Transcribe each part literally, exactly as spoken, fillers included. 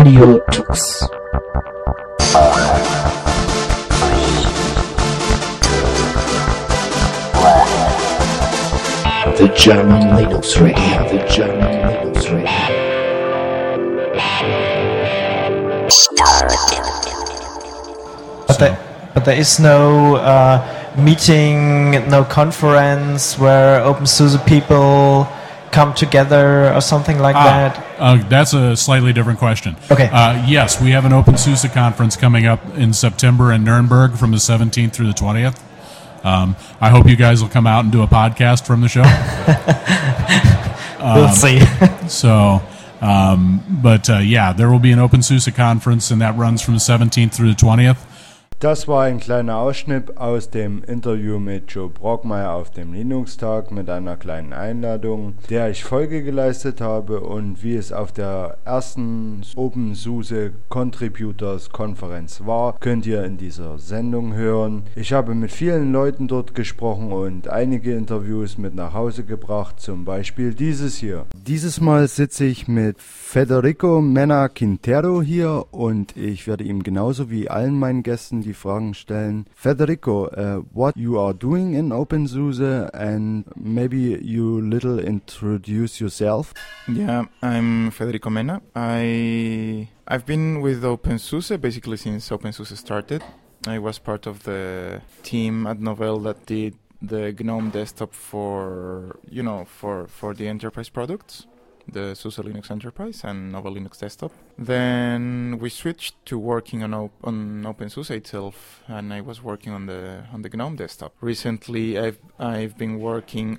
Radio Talks. The German Linux Radio, the German Linux Radio. But there, but there is no uh, meeting, no conference where OpenSUSE people come together or something like ah, that? Uh, that's a slightly different question. Okay. Uh, yes, we have an OpenSUSE conference coming up in September in Nuremberg from the seventeenth through the twentieth. Um, I hope you guys will come out and do a podcast from the show. um, we'll see. so, um, but uh, yeah, there will be an OpenSUSE conference, and that runs from the seventeenth through the twentieth. Das war ein kleiner Ausschnitt aus dem Interview mit Joe Brockmeyer auf dem Linux-Tag mit einer kleinen Einladung, der ich Folge geleistet habe und wie es auf der ersten OpenSUSE Contributors Konferenz war, könnt ihr in dieser Sendung hören. Ich habe mit vielen Leuten dort gesprochen und einige Interviews mit nach Hause gebracht, zum Beispiel dieses hier. Dieses Mal sitze ich mit Federico Mena Quintero hier und ich werde ihm genauso wie allen meinen Gästen die Fragen stellen. Federico, uh, what you are doing in OpenSUSE, and maybe you little introduce yourself? Yeah, I'm Federico Mena. I I've been with OpenSUSE basically since OpenSUSE started. I was part of the team at Novell that did the GNOME desktop for you know for for the enterprise products, the SUSE Linux Enterprise and Novell Linux Desktop. Then we switched to working on op- on OpenSUSE itself, and I was working on the on the GNOME desktop. Recently, I've I've been working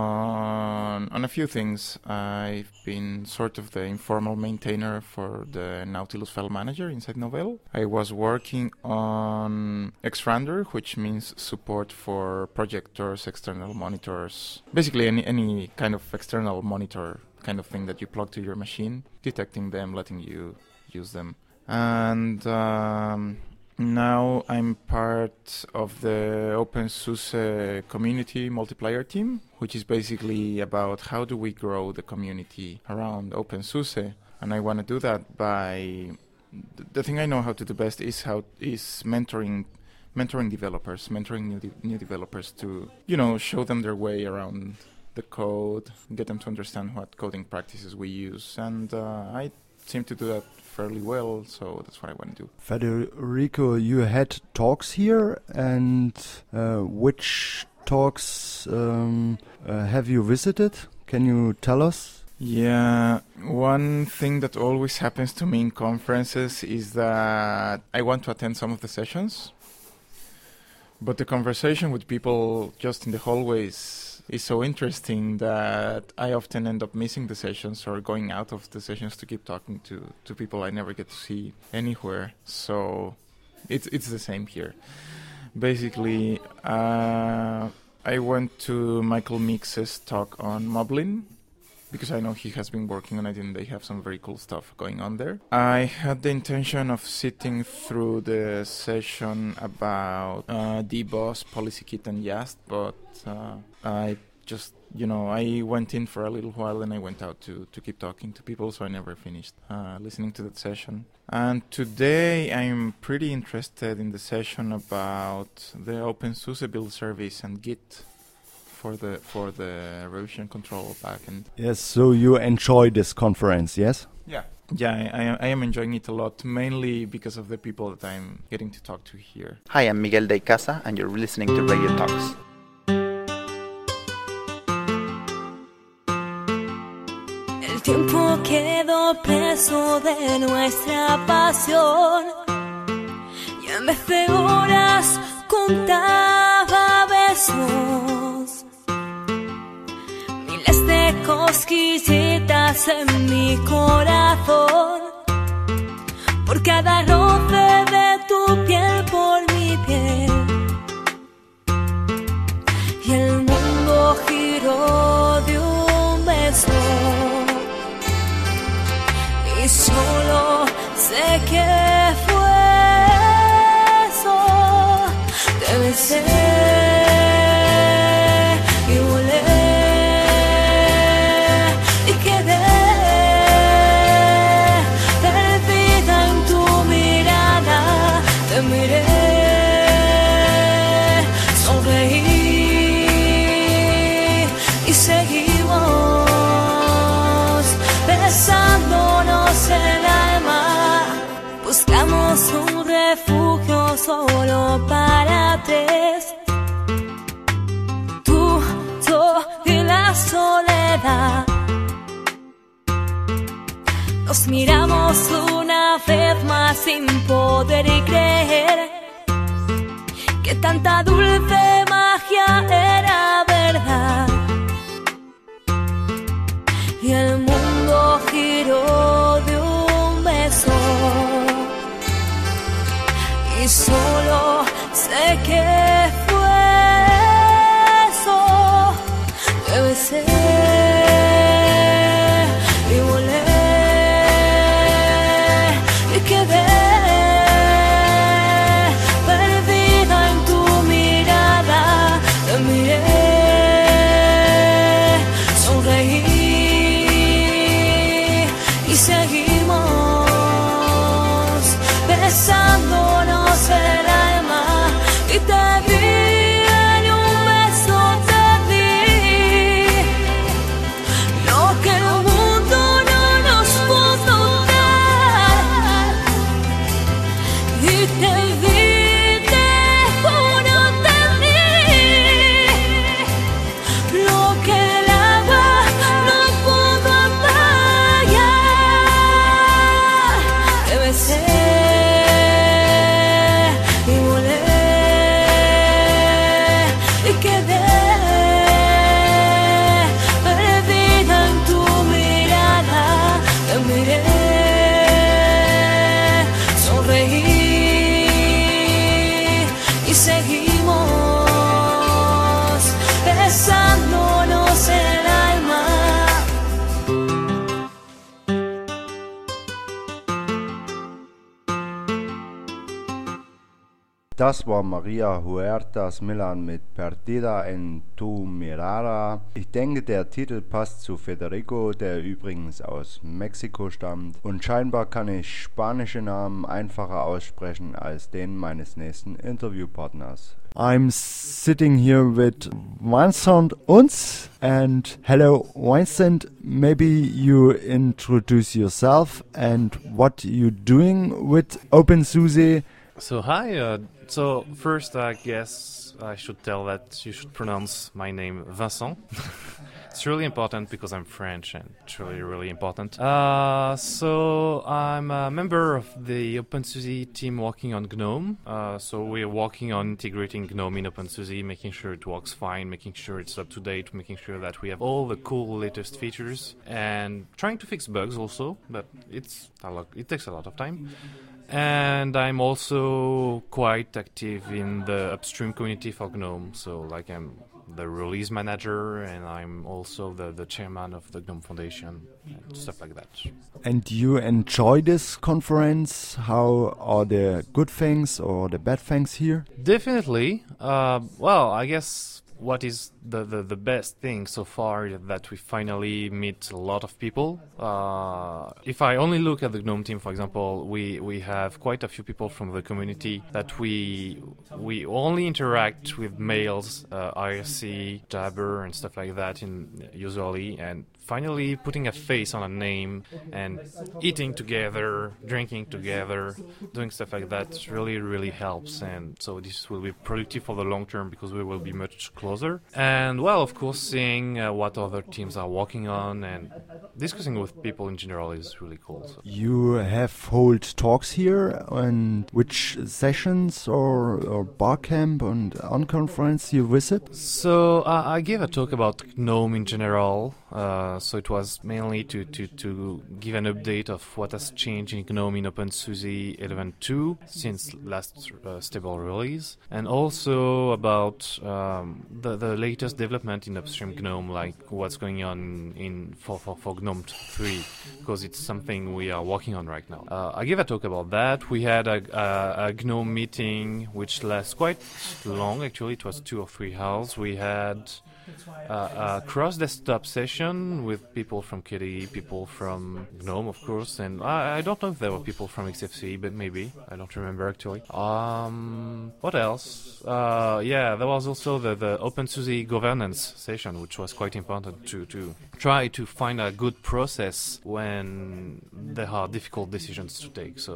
on on a few things. I've been sort of the informal maintainer for the Nautilus file manager inside Novell. I was working on Xrandr, which means support for projectors, external monitors, basically any any kind of external monitor kind of thing that you plug to your machine, detecting them, letting you use them. And um, now I'm part of the OpenSUSE community multiplier team, which is basically about how do we grow the community around OpenSUSE. And I want to do that by th- the thing I know how to do best is how is mentoring mentoring developers, mentoring new de- new developers to, you know, show them their way around the code, get them to understand what coding practices we use, and uh, I seem to do that fairly well, so that's what I want to do. Federico, you had talks here, and uh, which talks um, uh, have you visited? Can you tell us? Yeah, one thing that always happens to me in conferences is that I want to attend some of the sessions, but the conversation with people just in the hallways is so interesting that I often end up missing the sessions or going out of the sessions to keep talking to, to people I never get to see anywhere. So it's it's the same here. Basically, uh, I went to Michael Meeks's talk on Moblin because I know he has been working on it and they have some very cool stuff going on there. I had the intention of sitting through the session about uh, DBoss, PolicyKit, and Yast, but uh, I just, you know, I went in for a little while and I went out to, to keep talking to people, so I never finished uh, listening to that session. And today I'm pretty interested in the session about the OpenSUSE build service and Git for the for the revision control backend. Yes, so you enjoy this conference, yes? Yeah. Yeah, I, I am enjoying it a lot, mainly because of the people that I'm getting to talk to here. Hi, I'm Miguel de Casa, and you're listening to Radio Talks. El tiempo quedó preso de nuestra pasión y en vez de horas contaba besos. Miles de cosquillitas en mi corazón por cada roce de tu piel por mi piel. Y el mundo giró de un beso y solo sé que fue eso. Te besé y volé y quedé perdida verdad. Nos miramos una vez más sin poder creer que tanta dulce magia era verdad. Y el mundo giró de un beso y solo sé que fue eso. Te besé y volé y quedé perdida en tu mirada. Te miré, sonreí y seguimos besándonos el alma. Y te vi en un beso, te di lo que el mundo no nos pudo dar. Y te vi, te juro, te di lo que el agua no pudo apagar. Te besé y volé y quedé perdida en tu mirada. Te miré, sonreí y seguimos besándonos el alma. Das war Maria Huertas Milan mit Perdida en tu mirada. Ich denke, der Titel passt zu Federico, der übrigens aus Mexiko stammt. Und scheinbar kann ich spanische Namen einfacher aussprechen als den meines nächsten Interviewpartners. I'm sitting here with Vincent Unz. And hello, Vincent. Maybe you introduce yourself and what you're doing with OpenSUSE. So hi, uh, so first I guess I should tell that you should pronounce my name Vincent. It's really important because I'm French and it's really, really important. Uh, so I'm a member of the OpenSUSE team working on GNOME. Uh, so we're working on integrating GNOME in OpenSUSE, making sure it works fine, making sure it's up to date, making sure that we have all the cool latest features and trying to fix bugs also, but it's a lot, it takes a lot of time. And I'm also quite active in the upstream community for GNOME, so like I'm the release manager and I'm also the, the chairman of the GNOME Foundation and stuff like that. And you enjoy this conference? How are the good things or the bad things here? Definitely. Uh, well, I guess what is the, the, the best thing so far is that we finally meet a lot of people. Uh, if I only look at the GNOME team, for example, we, we have quite a few people from the community that we we only interact with mails, uh, I R C, Jabber, and stuff like that in usually, and finally putting a face on a name and eating together, drinking together, doing stuff like that really, really helps. And so this will be productive for the long term because we will be much closer. And well, of course, seeing uh, what other teams are working on and discussing with people in general is really cool. So. You have hold talks here, and which sessions or, or barcamp and on conference you visit? So uh, I gave a talk about GNOME in general. Uh, so it was mainly to, to, to give an update of what has changed in GNOME in OpenSUSE eleven point two since last uh, stable release, and also about um, the, the latest development in upstream GNOME, like what's going on in for, for, for GNOME three, because it's something we are working on right now. Uh, I gave a talk about that. We had a, a, a GNOME meeting which lasts quite long, actually. It was two or three hours. We had Uh, a cross-desktop session with people from K D E, people from GNOME, of course, and I, I don't know if there were people from X F C E, but maybe. I don't remember, actually. Um, what else? Uh, yeah, there was also the, the OpenSUSE governance session, which was quite important to, to try to find a good process when there are difficult decisions to take. So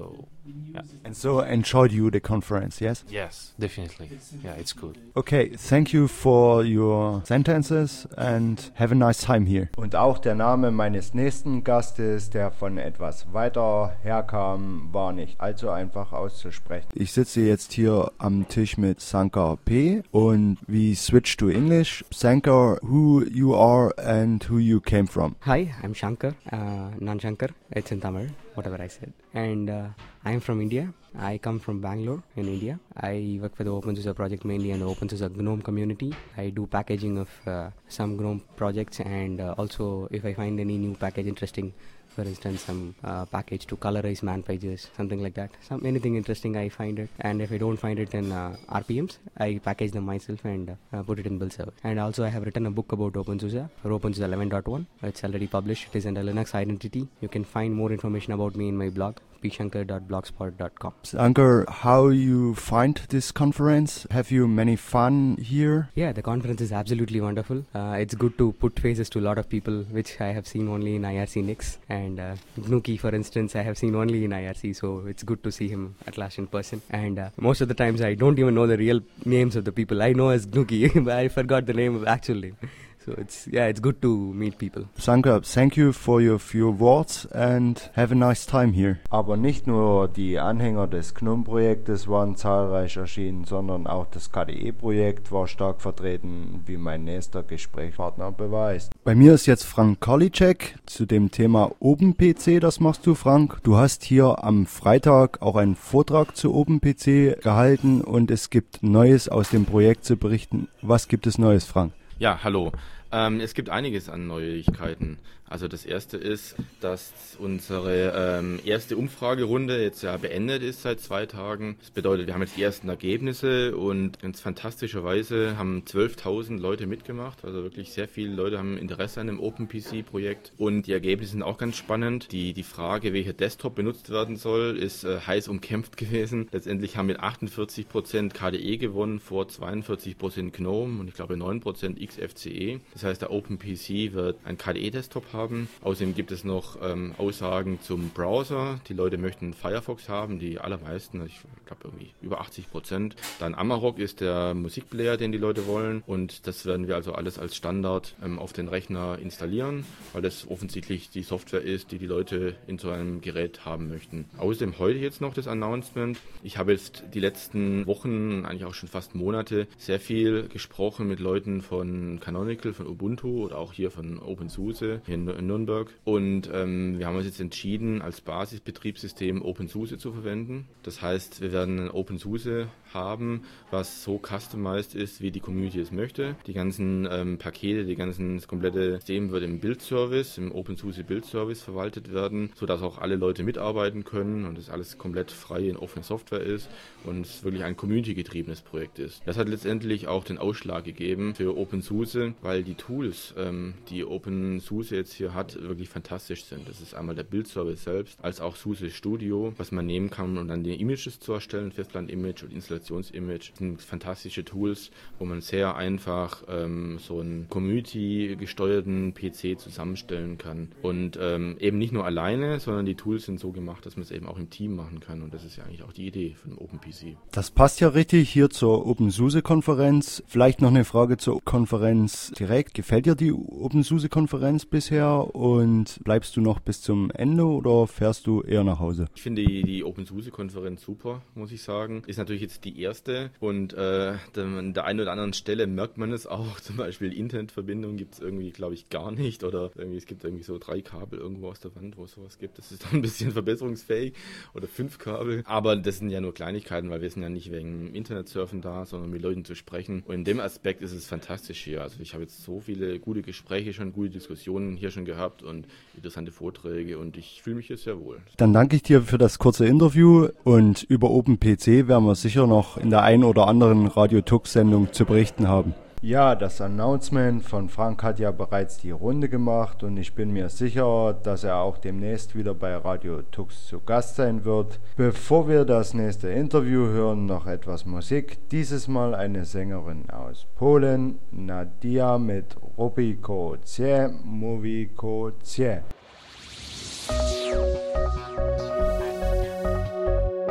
Yeah. And so enjoyed you the conference, yes? Yes, definitely. Yeah, it's cool. Okay, thank you for your sentences and have a nice time here. Und auch der Name meines nächsten Gastes, der von etwas weiter herkam, war nicht allzu einfach auszusprechen. Ich sitze jetzt hier am Tisch mit Sankar P. und we switch to English. Sankar, who you are and who you came from. Hi, I'm Shankar, uh, non-Shankar, it's in Tamil, whatever I said. And uh, I'm from India. I come from Bangalore in India. I work for the OpenSUSE project mainly in the OpenSUSE GNOME community. I do packaging of uh, some GNOME projects, and uh, also if I find any new package interesting, for instance some uh, package to colorize man pages, something like that, some anything interesting I find it, and if I don't find it in uh, R P Ms, I package them myself and uh, put it in build server. And also I have written a book about OpenSUSE for OpenSUSE eleven point one. It's already published. It is under Linux Identity. You can find more information about me in my blog, p shankar dot blogspot dot com. Sankar, how you find this conference? Have you many fun here? Yeah, the conference is absolutely wonderful. Uh, it's good to put faces to a lot of people, which I have seen only in I R C Nix. And uh, Gnuki, for instance, I have seen only in I R C, so it's good to see him at last in person. And uh, most of the times I don't even know the real names of the people. I know as Gnuki, but I forgot the name of actual name. So it's, yeah, it's good to meet people. Sankar, thank you for your few words and have a nice time here. Aber nicht nur die Anhänger des GNOME-Projektes waren zahlreich erschienen, sondern auch das K D E-Projekt war stark vertreten, wie mein nächster Gesprächspartner beweist. Bei mir ist jetzt Frank Karliczek zu dem Thema OpenPC. Das machst du, Frank. Du hast hier am Freitag auch einen Vortrag zu OpenPC gehalten und es gibt Neues aus dem Projekt zu berichten. Was gibt es Neues, Frank? Ja, hallo. Ähm, es gibt einiges an Neuigkeiten. Also das erste ist, dass unsere ähm, erste Umfragerunde jetzt ja beendet ist seit zwei Tagen. Das bedeutet, wir haben jetzt die ersten Ergebnisse und ganz fantastischerweise haben zwölftausend Leute mitgemacht. Also wirklich sehr viele Leute haben Interesse an dem OpenPC-Projekt und die Ergebnisse sind auch ganz spannend. Die, die Frage, welcher Desktop benutzt werden soll, ist äh, heiß umkämpft gewesen. Letztendlich haben mit achtundvierzig Prozent K D E gewonnen, vor zweiundvierzig Prozent GNOME und ich glaube neun Prozent X F C E. Das heißt, der OpenPC wird ein K D E-Desktop haben. Haben. Außerdem gibt es noch ähm, Aussagen zum Browser. Die Leute möchten Firefox haben, die allermeisten, ich glaube irgendwie über achtzig Prozent. Dann Amarok ist der Musikplayer, den die Leute wollen und das werden wir also alles als Standard ähm, auf den Rechner installieren, weil das offensichtlich die Software ist, die die Leute in so einem Gerät haben möchten. Außerdem heute jetzt noch das Announcement. Ich habe jetzt die letzten Wochen, eigentlich auch schon fast Monate, sehr viel gesprochen mit Leuten von Canonical, von Ubuntu oder auch hier von OpenSUSE in in Nürnberg und ähm, wir haben uns jetzt entschieden, als Basisbetriebssystem OpenSUSE zu verwenden. Das heißt, wir werden ein OpenSUSE haben, was so customized ist, wie die Community es möchte. Die ganzen ähm, Pakete, die ganzen, das komplette System wird im Build-Service, im OpenSUSE Build-Service verwaltet werden, sodass auch alle Leute mitarbeiten können und es alles komplett frei in offene Software ist und es wirklich ein Community-getriebenes Projekt ist. Das hat letztendlich auch den Ausschlag gegeben für OpenSUSE, weil die Tools, ähm, die OpenSUSE jetzt hier hat, wirklich fantastisch sind. Das ist einmal der Build-Service selbst, als auch SUSE Studio, was man nehmen kann, um dann die Images zu erstellen, Festland-Image und Installations-Image. Das sind fantastische Tools, wo man sehr einfach ähm, so einen Community-gesteuerten P C zusammenstellen kann. Und ähm, eben nicht nur alleine, sondern die Tools sind so gemacht, dass man es eben auch im Team machen kann. Und das ist ja eigentlich auch die Idee von dem OpenPC. Das passt ja richtig hier zur OpenSUSE-Konferenz. Vielleicht noch eine Frage zur Konferenz direkt. Gefällt dir die OpenSUSE-Konferenz bisher und bleibst du noch bis zum Ende oder fährst du eher nach Hause? Ich finde die, die OpenSUSE-Konferenz super, muss ich sagen. Ist natürlich jetzt die erste und äh, an der einen oder anderen Stelle merkt man es auch. Zum Beispiel Internetverbindung gibt es irgendwie, glaube ich, gar nicht oder irgendwie, es gibt irgendwie so drei Kabel irgendwo aus der Wand, wo es sowas gibt. Das ist dann ein bisschen verbesserungsfähig oder fünf Kabel. Aber das sind ja nur Kleinigkeiten, weil wir sind ja nicht wegen Internetsurfen da, sondern mit Leuten zu sprechen. Und in dem Aspekt ist es fantastisch hier. Also ich habe jetzt so viele gute Gespräche schon, gute Diskussionen hier schon gehabt und interessante Vorträge und ich fühle mich hier sehr wohl. Dann danke ich dir für das kurze Interview und über OpenPC werden wir sicher noch in der einen oder anderen Radio Tux-Sendung zu berichten haben. Ja, das Announcement von Frank hat ja bereits die Runde gemacht und ich bin mir sicher, dass er auch demnächst wieder bei Radio Tux zu Gast sein wird. Bevor wir das nächste Interview hören, noch etwas Musik. Dieses Mal eine Sängerin aus Polen, Nadia mit Robiko Cie, Mówiko Cie.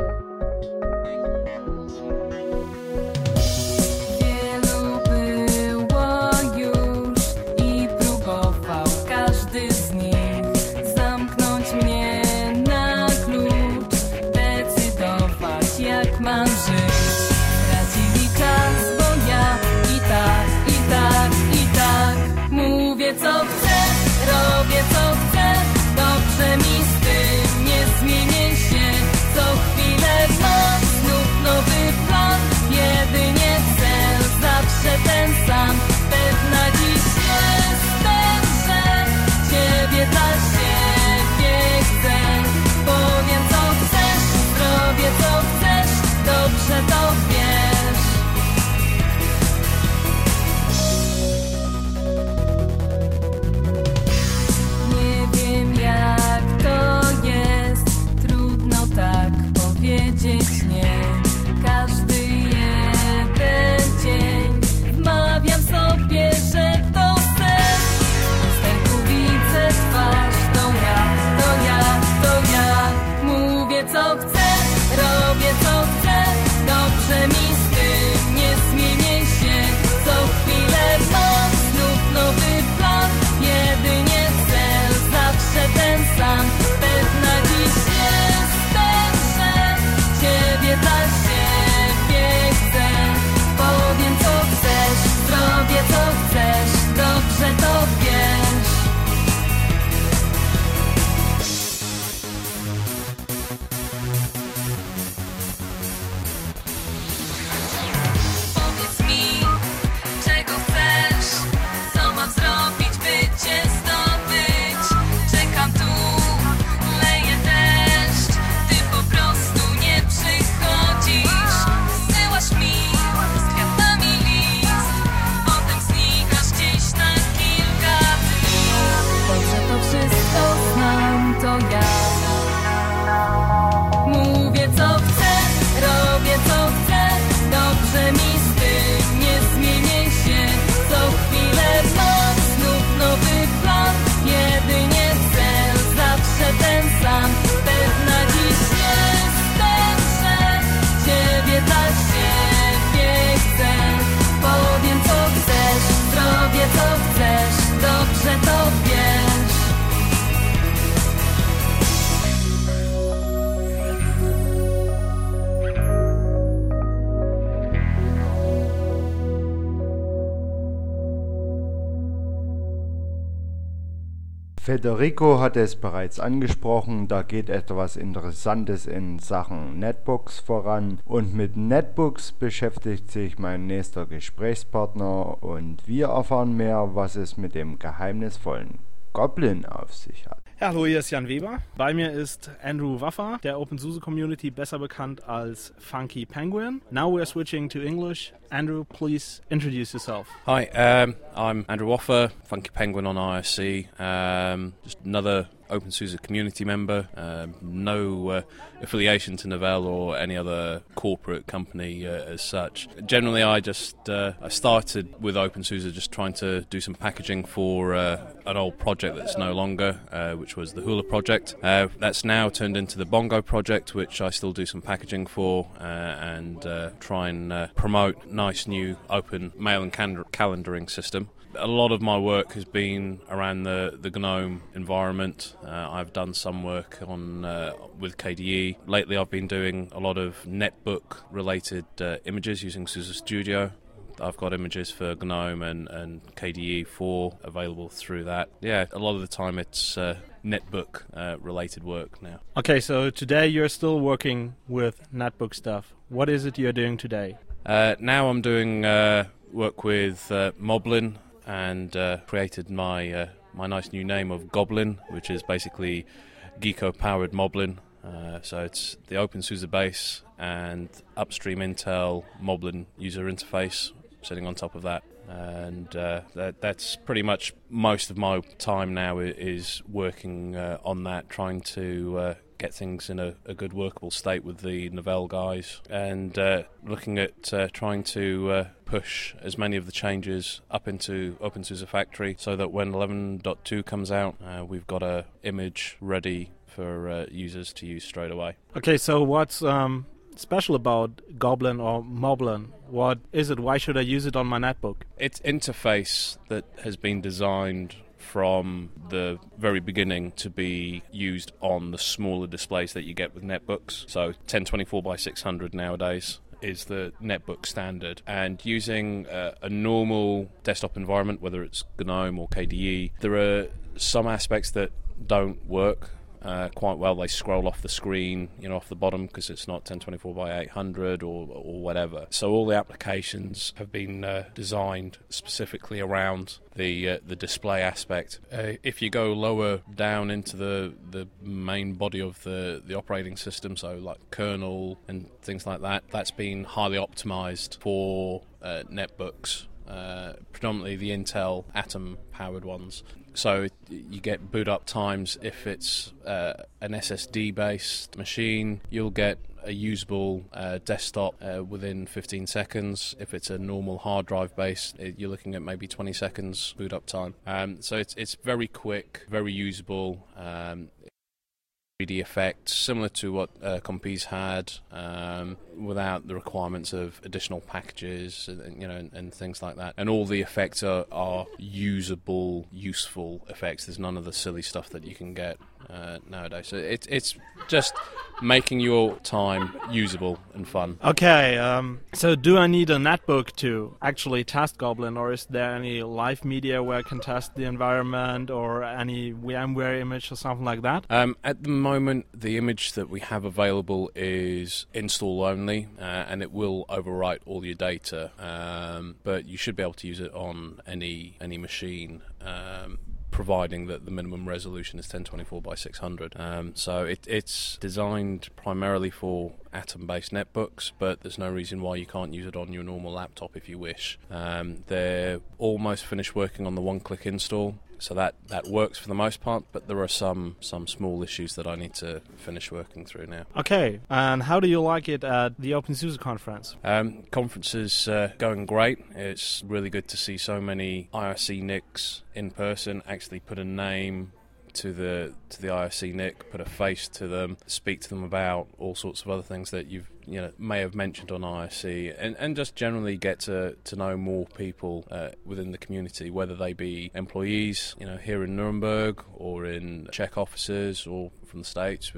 Federico hat es bereits angesprochen, da geht etwas Interessantes in Sachen Netbooks voran und mit Netbooks beschäftigt sich mein nächster Gesprächspartner und wir erfahren mehr, was es mit dem geheimnisvollen Goblin auf sich hat. Ja, hallo, hier ist Jan Weber. Bei mir ist Andrew Waffer, der OpenSUSE Community besser bekannt als Funky Penguin. Now we're switching to English. Andrew, please introduce yourself. Hi, um, I'm Andrew Waffer, Funky Penguin on I R C. Um, just another OpenSUSE community member. Um, no uh, affiliation to Novell or any other corporate company uh, as such. Generally, I just uh, I started with OpenSUSE just trying to do some packaging for uh, an old project that's no longer, uh, which was the Hula project. Uh, that's now turned into the Bongo project, which I still do some packaging for uh, and uh, try and uh, promote nice new open mail and can- calendaring system. A lot of my work has been around the, the GNOME environment. Uh, I've done some work on uh, with K D E. Lately I've been doing a lot of netbook related uh, images using SUSE Studio. I've got images for GNOME and, and K D E four available through that. Yeah, a lot of the time it's uh, netbook uh, related work now. Okay, so today you're still working with netbook stuff. What is it you're doing today? Uh, now I'm doing uh, work with uh, Moblin and uh, created my uh, my nice new name of Goblin, which is basically Geeko-powered Moblin. Uh, so it's the OpenSUSE base and upstream Intel Moblin user interface sitting on top of that. And uh, that, that's pretty much most of my time now is working uh, on that, trying to uh, get things in a, a good workable state with the Novell guys, and uh, looking at uh, trying to uh, push as many of the changes up into OpenSUSE Factory so that when eleven point two comes out, uh, we've got a image ready for uh, users to use straight away. Okay, so what's um, special about Goblin or Moblin? What is it? Why should I use it on my netbook? It's interface that has been designed from the very beginning to be used on the smaller displays that you get with netbooks. So ten twenty-four by six hundred nowadays is the netbook standard, and using uh, a normal desktop environment, whether it's GNOME or K D E, there are some aspects that don't work Uh, quite well. They scroll off the screen, you know, off the bottom because it's not ten twenty-four by eight hundred or, or whatever. So all the applications have been uh, designed specifically around the uh, the display aspect. Uh, if you go lower down into the the main body of the the operating system, so like kernel and things like that, that's been highly optimized for uh, netbooks. Uh, predominantly the Intel Atom powered ones. So you get boot up times. If it's uh, an S S D based machine, you'll get a usable uh, desktop uh, within fifteen seconds. If it's a normal hard drive based, it, you're looking at maybe twenty seconds boot up time. Um, so it's it's very quick, very usable. Um, three D effect, similar to what uh, Compiz had, um, without the requirements of additional packages, and, you know, and, and things like that. And all the effects are, are usable, useful effects. There's none of the silly stuff that you can get uh, nowadays. So it, it's just making your time usable and fun. Okay, um, so do I need a netbook to actually test Goblin, or is there any live media where I can test the environment, or any VMware image or something like that? Um, at the moment, the image that we have available is install only, uh, and it will overwrite all your data, um, but you should be able to use it on any any machine. Um, providing that the minimum resolution is ten twenty-four by six hundred. Um, so it, it's designed primarily for Atom-based netbooks, but there's no reason why you can't use it on your normal laptop if you wish. Um, they're almost finished working on the one-click install, so that, that works for the most part, but there are some, some small issues that I need to finish working through now. Okay, and how do you like it at the OpenSUSE conference? Um, conference is uh, going great. It's really good to see so many I R C N I Cs in person, actually put a name to the to the I R C N I C, put a face to them, speak to them about all sorts of other things that you've you know may have mentioned on I R C, and, and just generally get to, to know more people uh, within the community, whether they be employees, you know, here in Nuremberg or in Czech offices or from the States. We've got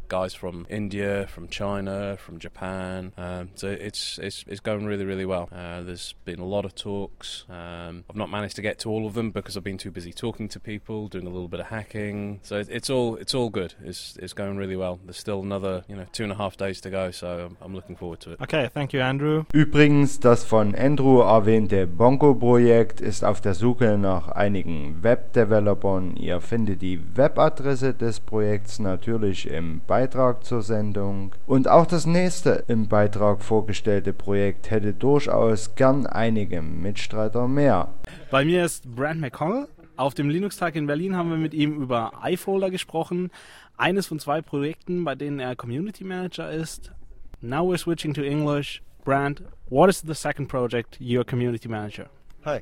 guys from India, from China, from Japan. Um, so it's, it's it's going really, really well. Uh, there's been a lot of talks. Um, I've not managed to get to all of them because I've been too busy talking to people, doing a little bit of hacking. So it, it's all it's all good. It's it's going really well. There's still another you know two and a half days to go, so I'm, I'm looking forward to it. Okay, thank you, Andrew. Übrigens, das von Andrew erwähnte Bongo-Projekt ist auf der Suche nach einigen Web-Developern. Ihr findet die Webadresse des Projekts natürlich im Beitrag zur Sendung. Und auch das nächste im Beitrag vorgestellte Projekt hätte durchaus gern einige Mitstreiter mehr. Bei mir ist Brant McConnell. Auf dem Linux-Tag in Berlin haben wir mit ihm über iFolder gesprochen. Eines von zwei Projekten, bei denen er Community Manager ist. Now we're switching to English. Brant, what is the second project you're Community Manager? Hi.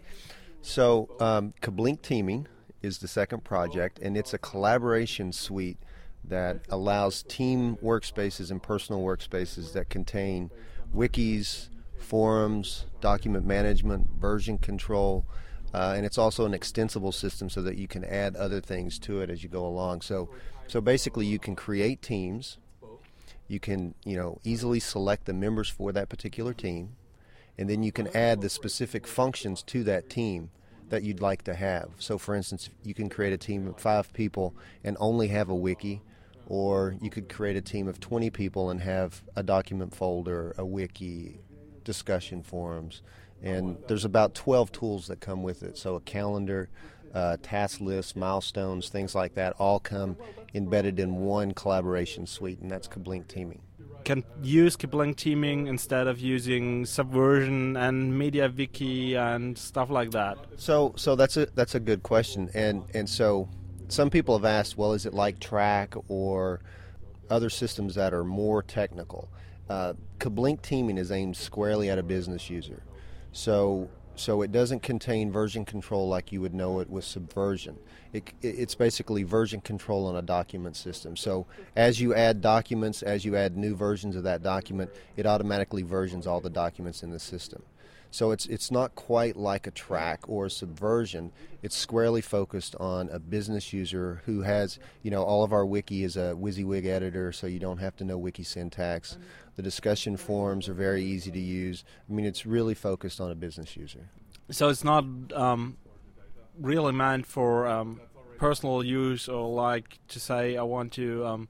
So, um, Kablink Teaming is the second project, and it's a collaboration suite that allows team workspaces and personal workspaces that contain wikis, forums, document management, version control, uh, and it's also an extensible system so that you can add other things to it as you go along. So, so basically, you can create teams. You can, you know, easily select the members for that particular team, and then you can add the specific functions to that team that you'd like to have. So, for instance, you can create a team of five people and only have a wiki, or you could create a team of twenty people and have a document folder, a wiki, discussion forums, and there's about twelve tools that come with it. So a calendar, uh, task lists, milestones, things like that all come embedded in one collaboration suite, and that's Kablink Teaming. Can use Kablink Teaming instead of using Subversion and MediaWiki and stuff like that? So, so that's a that's a good question, and and so some people have asked, well, is it like Track or other systems that are more technical? Uh, Kablink Teaming is aimed squarely at a business user, so so it doesn't contain version control like you would know it with Subversion. It, it's basically version control on a document system. So as you add documents, as you add new versions of that document, it automatically versions all the documents in the system. So it's it's not quite like a Track or a Subversion. It's squarely focused on a business user who has, you know, all of our wiki is a WYSIWYG editor, so you don't have to know wiki syntax. The discussion forums are very easy to use. I mean, it's really focused on a business user. So it's not um, really meant for um, personal use, or like to say I want to um,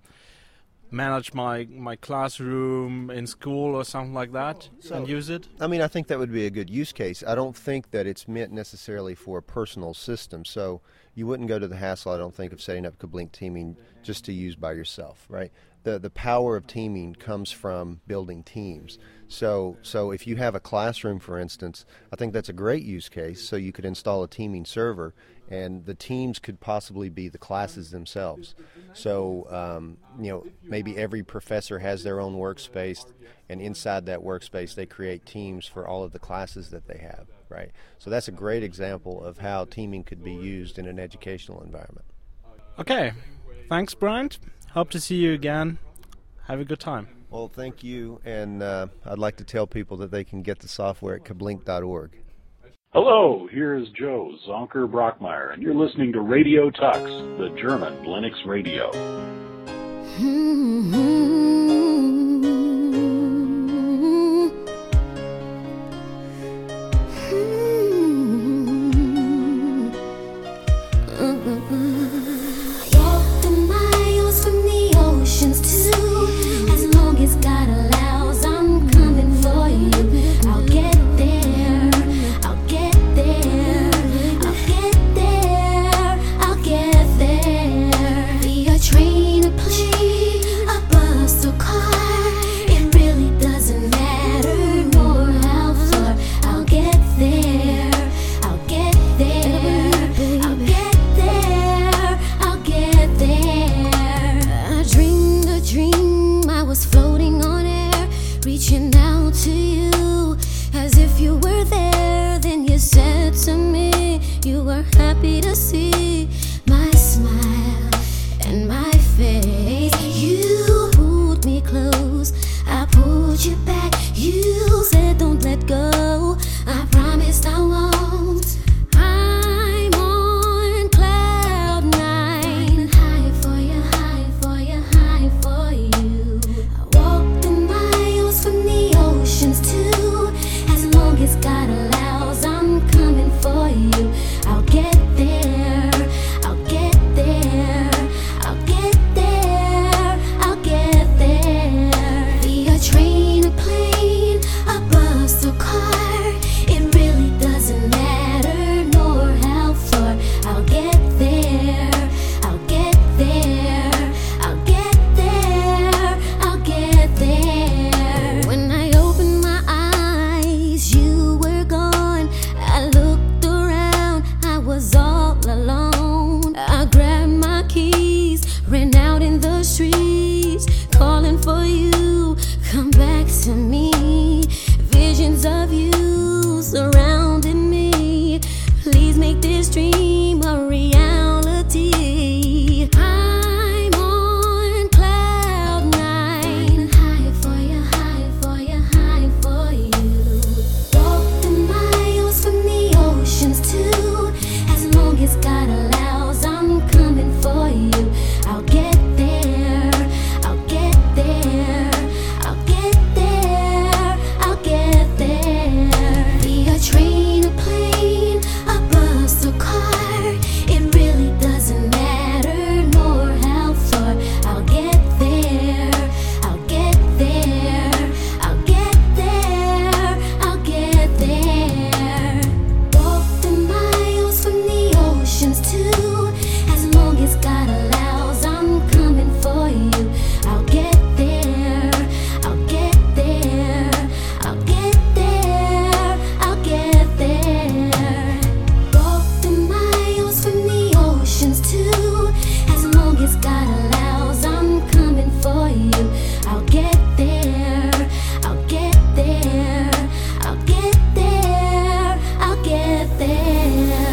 manage my, my classroom in school or something like that so, and use it? I mean, I think that would be a good use case. I don't think that it's meant necessarily for a personal system. So you wouldn't go to the hassle, I don't think, of setting up Kablink Teaming just to use by yourself, right? The the power of teaming comes from building teams. So so if you have a classroom, for instance, I think that's a great use case. So you could install a teaming server, and the teams could possibly be the classes themselves. So um, you know, maybe every professor has their own workspace, and inside that workspace they create teams for all of the classes that they have, right? So that's a great example of how teaming could be used in an educational environment. Okay, thanks, Brant. Hope to see you again. Have a good time. Well, thank you, and uh, I'd like to tell people that they can get the software at kablink dot org. Hello, here's Joe Zonker Brockmeyer, and you're listening to Radio Tux, the German Linux radio. For you. dream or reality. I'm on cloud nine. High for you, high for you, high for you. Walk the miles from the oceans too. As long as God allows, I'm coming for you. I'll get there, I'll get there, I'll get there, I'll get there. Be a train, a plane, a bus, a car. It really doesn't matter, nor how far. I'll get there, I'll get there, I'll get there, I'll get there. Walk the miles from the oceans too. As long as God allows, I'm coming for you. I'll get there, I'll get there, I'll get there, I'll get there. Walk the miles from the oceans too. As long as God allows, I'm coming for you. I'll get there, I'll get there, I'll get there, I'll get there.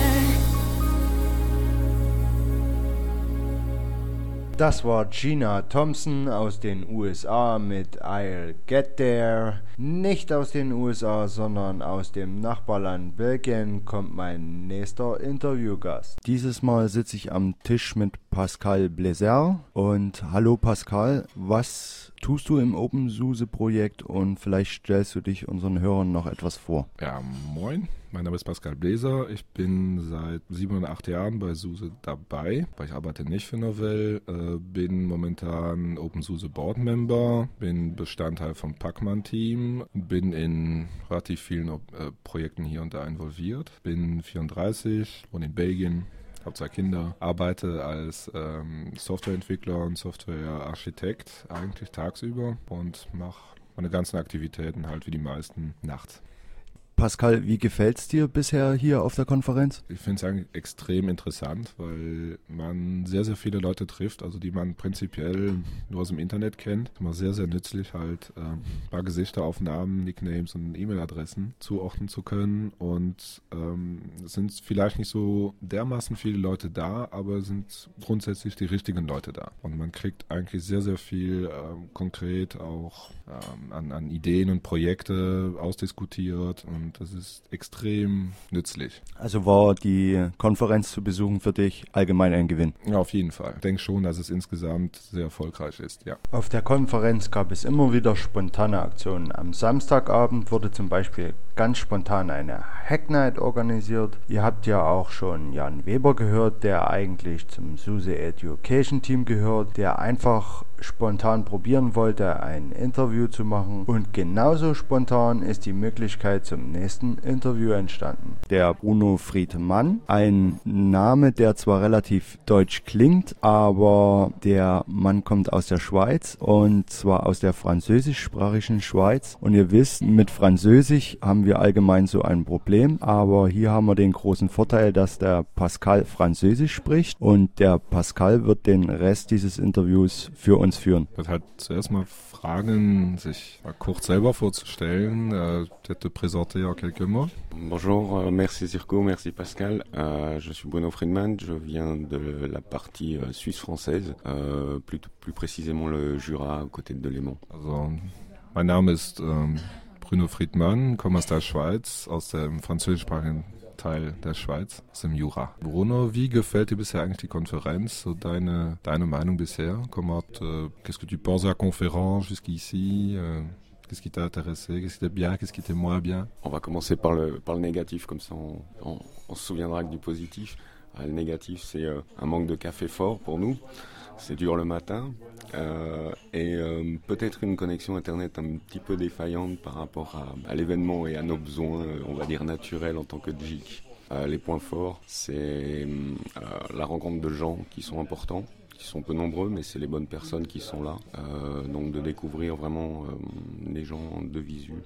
Das war Gina Thompson aus den U S A mit I'll Get There. Nicht aus den U S A, sondern aus dem Nachbarland Belgien kommt mein nächster Interviewgast. Dieses Mal sitze ich am Tisch mit Pascal Blaiser. Und hallo Pascal, was tust du im OpenSUSE-Projekt und vielleicht stellst du dich unseren Hörern noch etwas vor? Ja, moin. Mein Name ist Pascal Blaiser. Ich bin seit sieben oder acht Jahren bei SUSE dabei. Ich arbeite nicht für Novell, äh, bin momentan OpenSUSE Board Member, bin Bestandteil vom Pacman-Team, bin in relativ vielen äh, Projekten hier und da involviert, bin vierunddreißig, wohne in Belgien, habe zwei Kinder, arbeite als ähm, Softwareentwickler und Softwarearchitekt eigentlich tagsüber und mache meine ganzen Aktivitäten halt wie die meisten nachts. Pascal, wie gefällt's dir bisher hier auf der Konferenz? Ich finde es eigentlich extrem interessant, weil man sehr, sehr viele Leute trifft, also die man prinzipiell nur aus dem Internet kennt. Immer sehr, sehr nützlich halt äh, ein paar Gesichteraufnahmen, Nicknames und E-Mail-Adressen zuordnen zu können. Und ähm, es sind vielleicht nicht so dermaßen viele Leute da, aber es sind grundsätzlich die richtigen Leute da. Und man kriegt eigentlich sehr, sehr viel ähm, konkret auch ähm, an, an Ideen und Projekte ausdiskutiert und Und das ist extrem nützlich. Also war die Konferenz zu besuchen für dich allgemein ein Gewinn? Ja, auf jeden Fall. Ich denke schon, dass es insgesamt sehr erfolgreich ist, ja. Auf der Konferenz gab es immer wieder spontane Aktionen. Am Samstagabend wurde zum Beispiel ganz spontan eine Hacknight organisiert. Ihr habt ja auch schon Jan Weber gehört, der eigentlich zum SUSE Education Team gehört, der einfach spontan probieren wollte, ein Interview zu machen. Und genauso spontan ist die Möglichkeit zum nächsten Interview entstanden. Der Bruno Friedmann, ein Name, der zwar relativ deutsch klingt, aber der Mann kommt aus der Schweiz und zwar aus der französischsprachigen Schweiz. Und ihr wisst, mit Französisch haben wir allgemein so ein Problem, aber hier haben wir den großen Vorteil, dass der Pascal Französisch spricht und der Pascal wird den Rest dieses Interviews für uns führen. Ich würde halt zuerst mal fragen, sich mal kurz selber vorzustellen, äh, peut-être te présenter en quelques mots. Bonjour, euh, merci Zirko, merci Pascal. Euh, je suis Bruno Friedman, je viens de la partie euh, suisse-française, euh, plus, plus précisément le Jura, à côté de Léman. Also, mein Name ist ähm, Bruno Friedman, komme aus der Schweiz, aus dem französischsprachigen Teil der Schweiz, aus dem Jura. Bruno, wie gefällt dir bisher eigentlich die Konferenz? So deine, deine Meinung bisher? Comment, euh, qu'est-ce que tu penses de la conférence jusqu'ici? euh, Qu'est-ce qui t'a intéressé? Qu'est-ce qui était bien? Qu'est-ce qui était moins bien? On va commencer par le, par le négatif, comme ça on, on, on se souviendra que du positif. Ah, le négatif, c'est euh, un manque de café fort pour nous. C'est dur le matin. Euh, et euh, peut-être une connexion Internet un petit peu défaillante par rapport à, à l'événement et à nos besoins, on va dire, naturels en tant que geek. Euh, les points forts, c'est euh, la rencontre de gens qui sont importants, qui sont peu nombreux, mais c'est les bonnes personnes qui sont là. Euh, donc de découvrir vraiment euh, les gens de visu,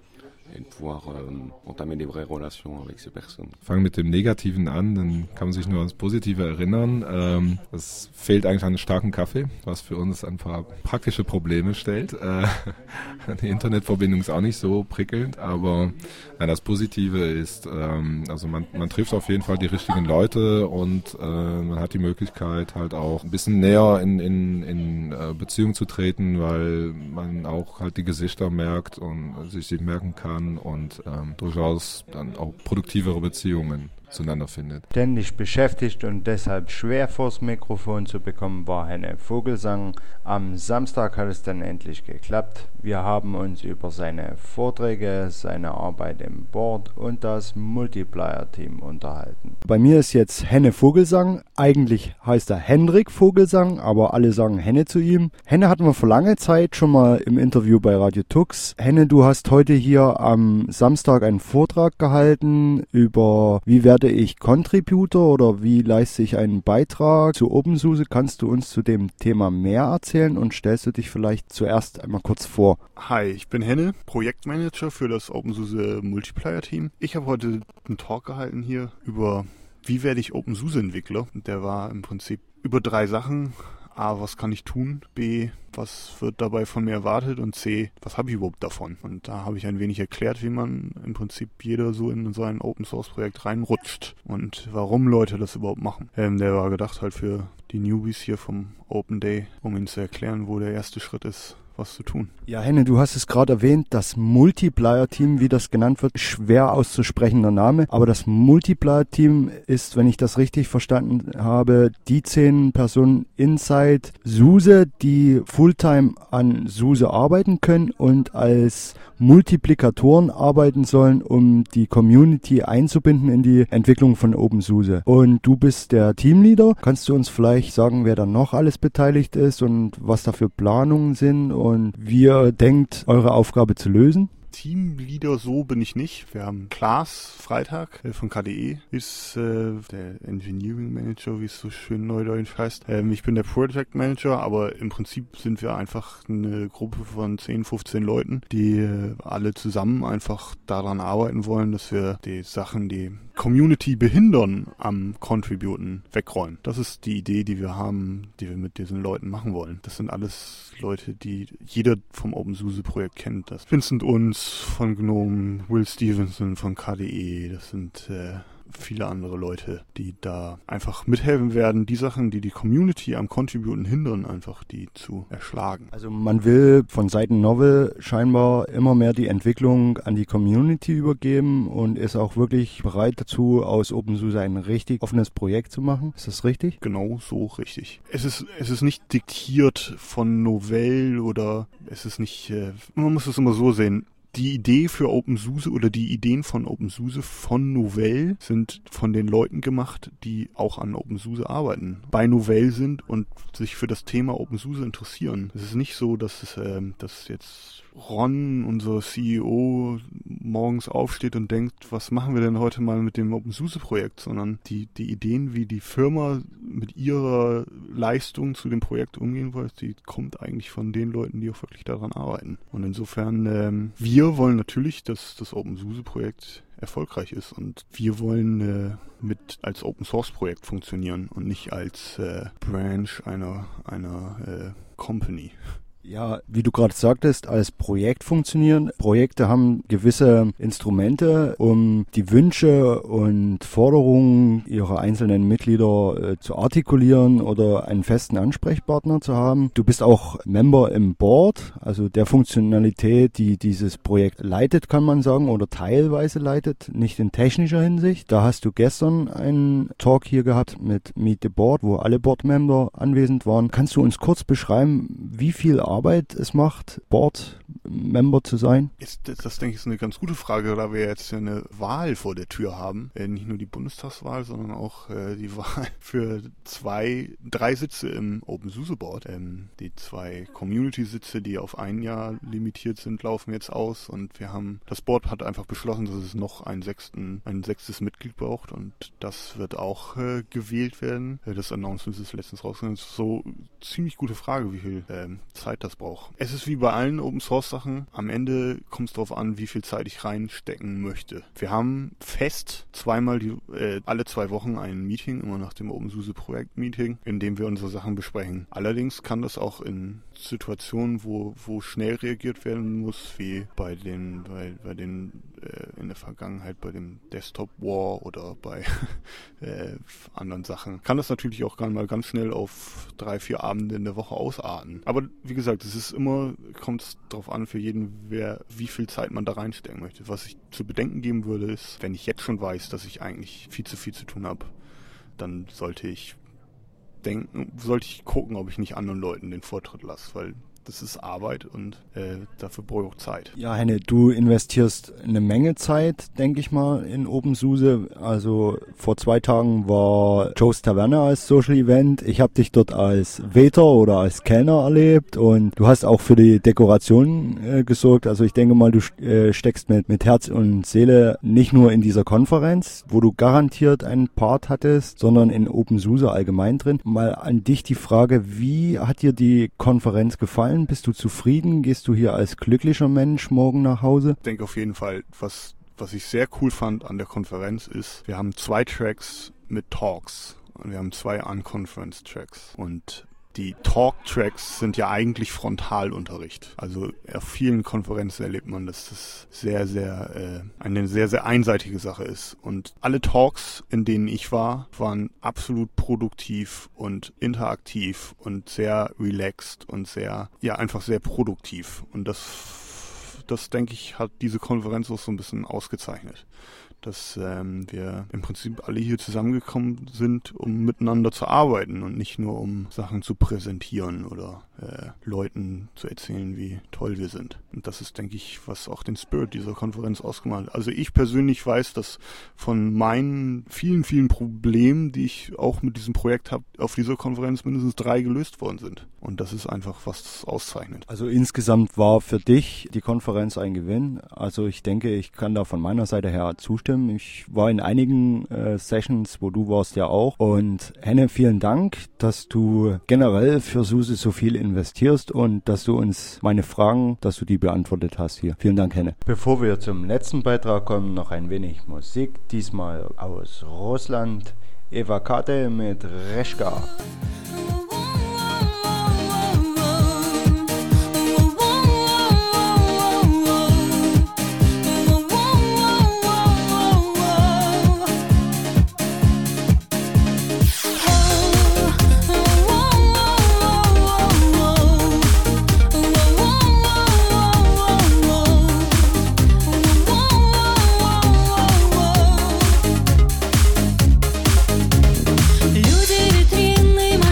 et de pouvoir euh, entamer des vraies relations avec ces personnes. Fangen mit dem Negativen an, dann kann man sich nur ans Positive erinnern. Ähm, es fehlt eigentlich an starken Kaffee, was für uns ein paar praktische Probleme stellt. Äh, die Internetverbindung ist auch nicht so prickelnd, aber nein, das Positive ist, ähm, also man, man trifft auf jeden Fall die richtigen Leute und äh, man hat die Möglichkeit halt auch ein bisschen näher in, in, in äh, Beziehung zu treten, weil man auch halt die Gesichter merkt und sich sie merken kann und ähm, durchaus dann auch produktivere Beziehungen zueinander findet. Ständig beschäftigt und deshalb schwer vors Mikrofon zu bekommen war Henne Vogelsang. Am Samstag hat es dann endlich geklappt. Wir haben uns über seine Vorträge, seine Arbeit im Board und das Multiplier-Team unterhalten. Bei mir ist jetzt Henne Vogelsang. Eigentlich heißt er Hendrik Vogelsang, aber alle sagen Henne zu ihm. Henne hatten wir vor langer Zeit schon mal im Interview bei Radio Tux. Henne, du hast heute hier am Samstag einen Vortrag gehalten über wie werde ich Contributor oder wie leiste ich einen Beitrag zu OpenSUSE. Kannst du uns zu dem Thema mehr erzählen und stellst du dich vielleicht zuerst einmal kurz vor? Hi, ich bin Henne, Projektmanager für das OpenSUSE Multiplier Team. Ich habe heute einen Talk gehalten hier über wie werde ich OpenSUSE-Entwickler. Der war im Prinzip über drei Sachen. A, was kann ich tun? B, was wird dabei von mir erwartet? Und C, was habe ich überhaupt davon? Und da habe ich ein wenig erklärt, wie man im Prinzip jeder so in so ein Open-Source-Projekt reinrutscht und warum Leute das überhaupt machen. Ähm, der war gedacht halt für die Newbies hier vom Open Day, um ihnen zu erklären, wo der erste Schritt ist, was zu tun. Ja, Henne, du hast es gerade erwähnt, das Multiplier-Team, wie das genannt wird, schwer auszusprechender Name, aber das Multiplier-Team ist, wenn ich das richtig verstanden habe, die zehn Personen inside SUSE, die Fulltime an SUSE arbeiten können und als Multiplikatoren arbeiten sollen, um die Community einzubinden in die Entwicklung von OpenSUSE. Und du bist der Teamleader. Kannst du uns vielleicht sagen, wer da noch alles beteiligt ist und was da für Planungen sind und wie ihr denkt, eure Aufgabe zu lösen? Teamleader so bin ich nicht. Wir haben Klaas Freitag äh, von K D E, ist äh, der Engineering Manager, wie es so schön neudeutsch heißt. Ähm, ich bin der Project Manager, aber im Prinzip sind wir einfach eine Gruppe von zehn, fünfzehn Leuten, die äh, alle zusammen einfach daran arbeiten wollen, dass wir die Sachen, die Community behindern am Contributen, wegräumen. Das ist die Idee, die wir haben, die wir mit diesen Leuten machen wollen. Das sind alles Leute, die jeder vom OpenSUSE-Projekt kennt. Das Vincent Uns von GNOME, Will Stevenson von K D E, das sind äh, viele andere Leute, die da einfach mithelfen werden, die Sachen, die die Community am Contributen hindern, einfach die zu erschlagen. Also man will von Seiten Novell scheinbar immer mehr die Entwicklung an die Community übergeben und ist auch wirklich bereit dazu, aus OpenSUSE ein richtig offenes Projekt zu machen. Ist das richtig? Genau so richtig. Es ist, es ist nicht diktiert von Novell oder es ist nicht, äh, man muss es immer so sehen. Die Idee für OpenSUSE oder die Ideen von OpenSUSE von Novell sind von den Leuten gemacht, die auch an OpenSUSE arbeiten, bei Novell sind und sich für das Thema OpenSUSE interessieren. Es ist nicht so, dass, es, äh, dass jetzt Ron, unser C E O, morgens aufsteht und denkt, was machen wir denn heute mal mit dem OpenSUSE-Projekt, sondern die, die Ideen, wie die Firma mit ihrer Leistung zu dem Projekt umgehen will, die kommt eigentlich von den Leuten, die auch wirklich daran arbeiten. Und insofern, ähm, wir wollen natürlich, dass das OpenSUSE-Projekt erfolgreich ist und wir wollen äh, mit als Open-Source-Projekt funktionieren und nicht als äh, Branch einer, einer äh, Company. Ja, wie du gerade sagtest, als Projekt funktionieren. Projekte haben gewisse Instrumente, um die Wünsche und Forderungen ihrer einzelnen Mitglieder äh, zu artikulieren oder einen festen Ansprechpartner zu haben. Du bist auch Member im Board, also der Funktionalität, die dieses Projekt leitet, kann man sagen, oder teilweise leitet, nicht in technischer Hinsicht. Da hast du gestern einen Talk hier gehabt mit Meet the Board, wo alle Board-Member anwesend waren. Kannst du uns kurz beschreiben, wie viel Arbeit Arbeit es macht, Board-Member zu sein? Ist, das, das denke ich ist eine ganz gute Frage, da wir jetzt eine Wahl vor der Tür haben. Äh, nicht nur die Bundestagswahl, sondern auch äh, die Wahl für zwei, drei Sitze im OpenSUSE-Board. Ähm, die zwei Community-Sitze, die auf ein Jahr limitiert sind, laufen jetzt aus und wir haben, das Board hat einfach beschlossen, dass es noch einen sechsten, ein sechstes Mitglied braucht und das wird auch äh, gewählt werden. Äh, das Announcement ist letztens rausgekommen. Das ist so ziemlich gute Frage, wie viel ähm, Zeit das braucht. Es ist wie bei allen Open Source Source-Sachen. Am Ende kommt es darauf an, wie viel Zeit ich reinstecken möchte. Wir haben fest zweimal die, äh, alle zwei Wochen ein Meeting, immer nach dem OpenSUSE-Projekt-Meeting, in dem wir unsere Sachen besprechen. Allerdings kann das auch in Situationen, wo, wo schnell reagiert werden muss, wie bei den, bei, bei den äh, in der Vergangenheit bei dem Desktop War oder bei äh, anderen Sachen, kann das natürlich auch gar mal ganz schnell auf drei, vier Abende in der Woche ausarten. Aber wie gesagt, es ist immer, kommt es darauf an für jeden, wer, wie viel Zeit man da reinstecken möchte. Was ich zu bedenken geben würde, ist, wenn ich jetzt schon weiß, dass ich eigentlich viel zu viel zu tun habe, dann sollte ich denken, sollte ich gucken, ob ich nicht anderen Leuten den Vortritt lasse, weil das ist Arbeit und äh, dafür brauche ich auch Zeit. Ja, Henne, du investierst eine Menge Zeit, denke ich mal, in OpenSUSE. Also vor zwei Tagen war Joe's Taverne als Social Event. Ich habe dich dort als Waiter oder als Kellner erlebt und du hast auch für die Dekoration äh, gesorgt. Also ich denke mal, du äh, steckst mit, mit Herz und Seele nicht nur in dieser Konferenz, wo du garantiert einen Part hattest, sondern in OpenSUSE allgemein drin. Mal an dich die Frage, wie hat dir die Konferenz gefallen? Bist du zufrieden? Gehst du hier als glücklicher Mensch morgen nach Hause? Ich denke auf jeden Fall, was, was ich sehr cool fand an der Konferenz ist, wir haben zwei Tracks mit Talks und wir haben zwei Unconference-Tracks. Und die Talk-Tracks sind ja eigentlich Frontalunterricht. Also auf vielen Konferenzen erlebt man, dass das sehr, sehr äh, eine sehr, sehr einseitige Sache ist. Und alle Talks, in denen ich war, waren absolut produktiv und interaktiv und sehr relaxed und sehr, ja, einfach sehr produktiv. Und das, das denke ich, hat diese Konferenz auch so ein bisschen ausgezeichnet. Dass ähm, wir im Prinzip alle hier zusammengekommen sind, um miteinander zu arbeiten und nicht nur um Sachen zu präsentieren oder äh, Leuten zu erzählen, wie toll wir sind. Und das ist, denke ich, was auch den Spirit dieser Konferenz ausgemacht hat. Also ich persönlich weiß, dass von meinen vielen, vielen Problemen, die ich auch mit diesem Projekt habe, auf dieser Konferenz mindestens drei gelöst worden sind. Und das ist einfach, was das auszeichnet. Also insgesamt war für dich die Konferenz ein Gewinn. Also ich denke, ich kann da von meiner Seite her zustimmen. Ich war in einigen äh, Sessions, wo du warst ja auch. Und Henne, vielen Dank, dass du generell für SUSE so viel investierst und dass du uns meine Fragen, dass du die beantwortet hast hier. Vielen Dank, Henne. Bevor wir zum letzten Beitrag kommen, noch ein wenig Musik. Diesmal aus Russland. Eva Kate mit Reschka. Люди витрины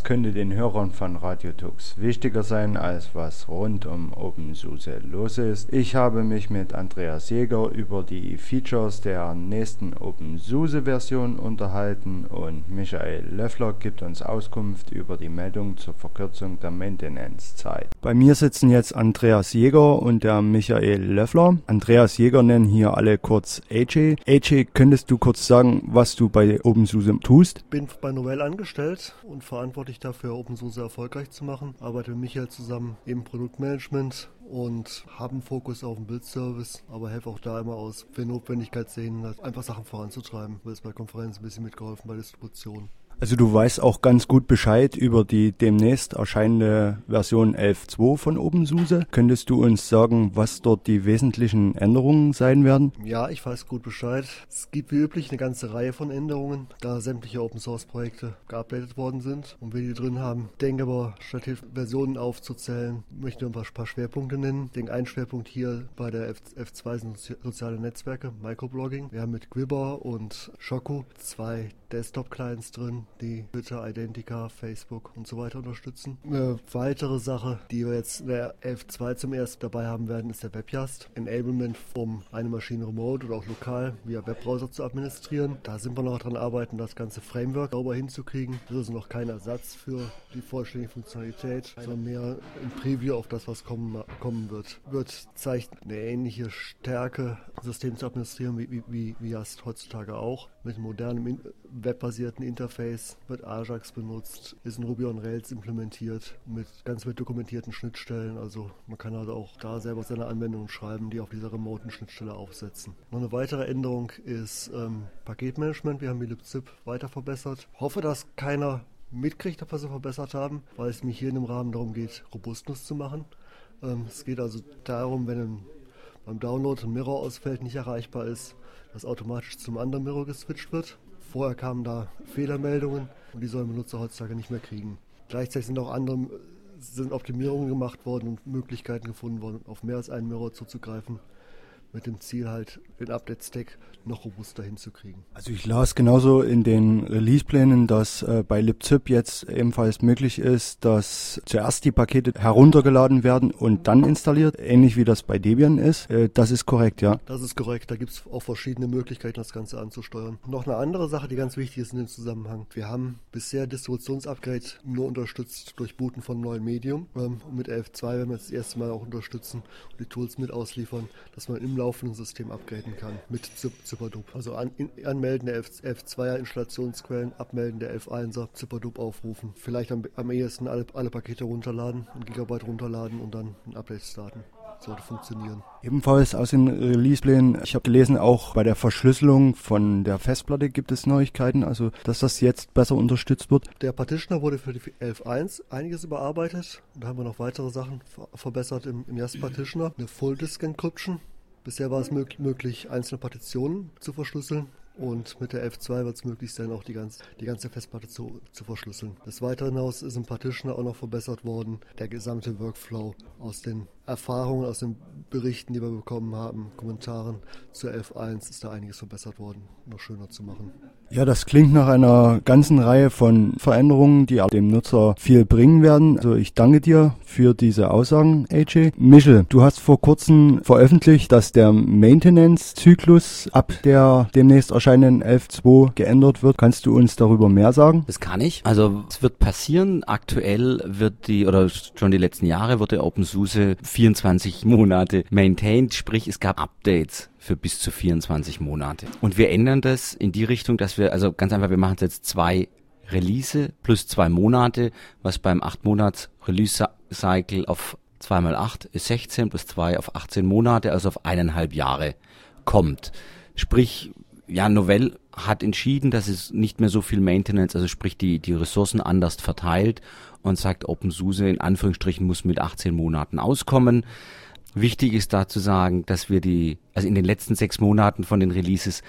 könnte den Hörern von Radio Tux wichtiger sein, als was rund um OpenSUSE los ist. Ich habe mich mit Andreas Jäger über die Features der nächsten OpenSUSE-Version unterhalten und Michael Löffler gibt uns Auskunft über die Meldung zur Verkürzung der Maintenance-Zeit. Bei mir sitzen jetzt Andreas Jäger und der Michael Löffler. Andreas Jäger nennen hier alle kurz A J. A J, könntest du kurz sagen, was du bei OpenSUSE tust? Bin bei Novell angestellt und verantwortlich dafür, OpenSUSE erfolgreich zu machen. Arbeite mit Michael zusammen im Produktmanagement und habe einen Fokus auf den Bildservice, aber helfe auch da immer aus, für Notwendigkeit sehen, einfach Sachen voranzutreiben. Wird es bei Konferenzen ein bisschen mitgeholfen bei Distribution. Also du weißt auch ganz gut Bescheid über die demnächst erscheinende Version elf Punkt zwei von OpenSUSE. Könntest du uns sagen, was dort die wesentlichen Änderungen sein werden? Ja, ich weiß gut Bescheid. Es gibt wie üblich eine ganze Reihe von Änderungen, da sämtliche Open-Source-Projekte geupdatet worden sind und wir die drin haben. Ich denke aber, statt hier Versionen aufzuzählen, möchte ich ein paar, paar Schwerpunkte nennen. Ich denke, ein Schwerpunkt hier bei der F zwei sind soziale Netzwerke, Microblogging. Wir haben mit Gwibber und Shoku zwei Desktop-Clients drin, die Twitter, Identica, Facebook und so weiter unterstützen. Eine weitere Sache, die wir jetzt in der elf Punkt zwei zum ersten dabei haben werden, ist der Webjust. Enablement, um eine Maschine remote oder auch lokal via Webbrowser zu administrieren. Da sind wir noch dran arbeiten, das ganze Framework sauber hinzukriegen. Das ist noch kein Ersatz für die vollständige Funktionalität, sondern mehr ein Preview auf das, was kommen, kommen wird. Wird zeigt eine ähnliche Stärke, ein System zu administrieren, wie, wie, wie, wie Just heutzutage auch. Mit modernem webbasierten Interface wird Ajax benutzt, ist in Ruby on Rails implementiert, mit ganz mit dokumentierten Schnittstellen. Also man kann also auch da selber seine Anwendungen schreiben, die auf dieser remoten Schnittstelle aufsetzen. Noch eine weitere Änderung ist ähm, Paketmanagement. Wir haben die libzip weiter verbessert. Hoffe, dass keiner mitkriegt, dass wir sie verbessert haben, weil es mir hier in dem Rahmen darum geht, Robustness zu machen. Ähm, es geht also darum, wenn ein, beim Download ein Mirror ausfällt, nicht erreichbar ist, dass automatisch zum anderen Mirror geswitcht wird. Vorher kamen da Fehlermeldungen und die sollen Benutzer heutzutage nicht mehr kriegen. Gleichzeitig sind auch andere sind Optimierungen gemacht worden und Möglichkeiten gefunden worden, auf mehr als einen Mirror zuzugreifen, mit dem Ziel halt den Update-Stack noch robuster hinzukriegen. Also ich las genauso in den Release-Plänen, dass äh, bei libzip jetzt ebenfalls möglich ist, dass zuerst die Pakete heruntergeladen werden und dann installiert, ähnlich wie das bei Debian ist. Äh, das ist korrekt, ja? Das ist korrekt, da gibt es auch verschiedene Möglichkeiten, das Ganze anzusteuern. Noch eine andere Sache, die ganz wichtig ist in dem Zusammenhang. Wir haben bisher Distributionsupgrade nur unterstützt durch Booten von neuen Medium. Ähm, und mit elf Punkt zwei werden wir jetzt das erste Mal auch unterstützen und die Tools mit ausliefern, dass man im laufenden System upgraden kann mit Zipperdup. Also an, in, Anmelden der elf zweier Installationsquellen, Abmelden der elf einser, Zipperdup aufrufen. Vielleicht am, am ehesten alle, alle Pakete runterladen, ein Gigabyte runterladen und dann ein Update starten. Sollte funktionieren. Ebenfalls aus den Release-Plänen, ich habe gelesen, auch bei der Verschlüsselung von der Festplatte gibt es Neuigkeiten, also dass das jetzt besser unterstützt wird. Der Partitioner wurde für die elf Punkt eins einiges überarbeitet. Da haben wir noch weitere Sachen ver- verbessert im, im ersten Partitioner. Eine Full-Disk-Encryption. Bisher war es mög- möglich, einzelne Partitionen zu verschlüsseln. Und mit der elf Punkt zwei wird es möglich sein, auch die, ganz, die ganze Festplatte zu, zu verschlüsseln. Des Weiteren hinaus ist im Partitioner auch noch verbessert worden, der gesamte Workflow aus den Erfahrungen, aus den Berichten, die wir bekommen haben, Kommentaren zur elf Punkt eins ist da einiges verbessert worden, noch schöner zu machen. Ja, das klingt nach einer ganzen Reihe von Veränderungen, die dem Nutzer viel bringen werden. Also ich danke dir für diese Aussagen, A J. Michel, du hast vor kurzem veröffentlicht, dass der Maintenance-Zyklus ab der demnächst erscheinenden elf Punkt zwei geändert wird. Kannst du uns darüber mehr sagen? Das kann ich. Also es wird passieren. Aktuell wird die, oder schon die letzten Jahre wurde OpenSUSE vierundzwanzig Monate maintained, sprich es gab Updates für bis zu vierundzwanzig Monate. Und wir ändern das in die Richtung, dass wir, also ganz einfach, wir machen jetzt zwei Release plus zwei Monate, was beim acht Monats Release-Cycle auf zwei mal acht ist sechzehn plus zwei auf achtzehn Monate, also auf eineinhalb Jahre kommt. Sprich, ja, Novell hat entschieden, dass es nicht mehr so viel Maintenance, also sprich die, die Ressourcen anders verteilt und sagt, OpenSUSE in Anführungsstrichen muss mit achtzehn Monaten auskommen. Wichtig ist da zu sagen, dass wir die, also in den letzten sechs Monaten von den Releases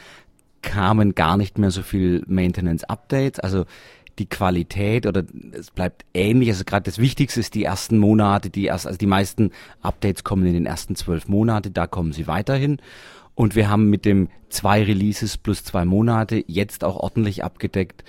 kamen gar nicht mehr so viel Maintenance-Updates, also die Qualität oder es bleibt ähnlich, also gerade das Wichtigste ist die ersten Monate, die erst, also die meisten Updates kommen in den ersten zwölf Monate, da kommen sie weiterhin. Und wir haben mit dem zwei Releases plus zwei Monate jetzt auch ordentlich abgedeckt,